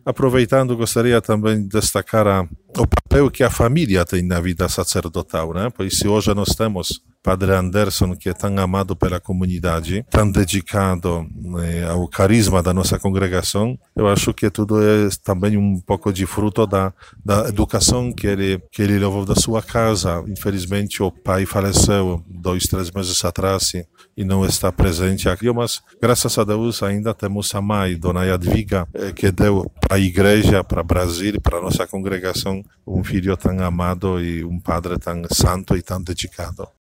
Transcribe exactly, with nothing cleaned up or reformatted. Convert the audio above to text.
aproveitando, gostaria também de destacar a, o papel que a família tem na vida sacerdotal, né? Pois se hoje nós temos Padre Anderson, que é tão amado pela comunidade, tão dedicado eh, ao carisma da nossa congregação, eu acho que tudo é também um pouco de fruto da, da educação que ele, que ele levou da sua casa. Infelizmente, o pai faleceu dois, três meses atrás e, e não está presente aqui, mas graças a Deus ainda temos a mãe, Dona Jadwiga, eh, que deu para a igreja, para o Brasil, para a nossa congregação, um filho tão amado e um padre tão santo e tão dedicado.